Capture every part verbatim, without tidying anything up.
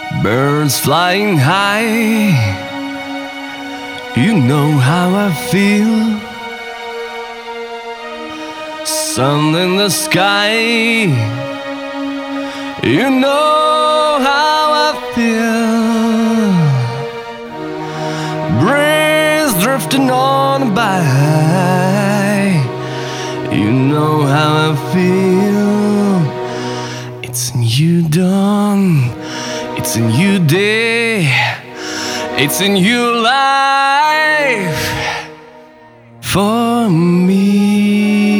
Birds flying high, you know how I feel. Sun in the sky, you know how I feel. Breeze drifting on by, you know how I feel. It's a new dawn, it's a new day, it's a new life for me.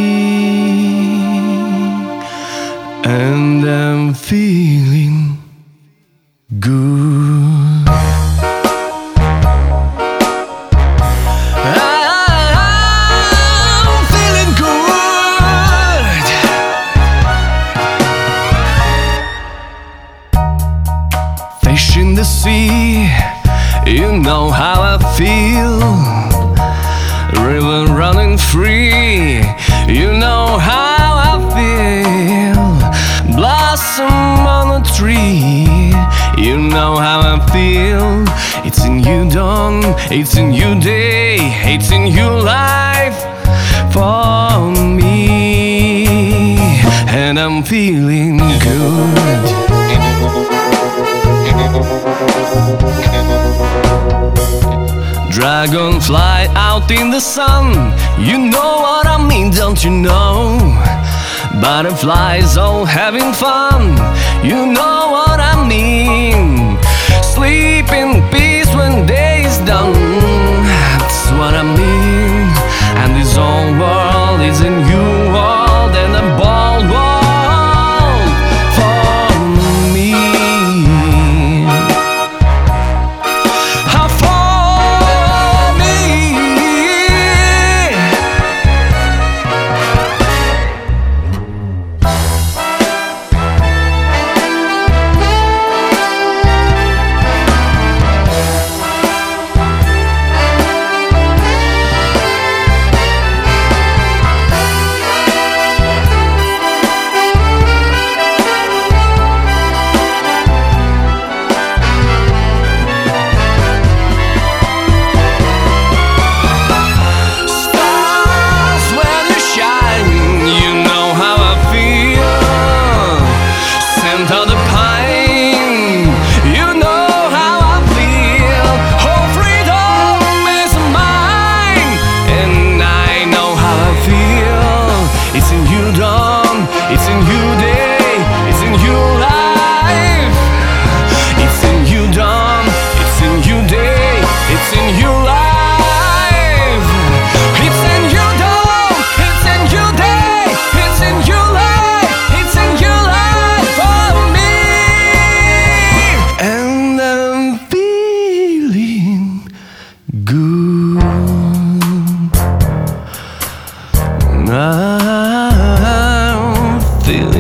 And I'm feeling good. I'm feeling good. Fish in the sea, you know how I feel. River running free, you know how I feel. Blossom on a tree, you know how I feel. It's a new dawn, it's a new day, it's a new life for me. And I'm feeling good. Dragonfly out in the sun, you know what I mean, don't you know? Butterflies all having fun, you know what I mean. Sleep in peace when day is done, that's what I mean. And this whole world is a new world and a bold world for me. It's a new day, it's a new life. It's a new dawn, it's a new day, it's a new life. It's a new dawn, it's a new day, it's a new life. It's a new life for me. And I'm feeling good. I'm feeling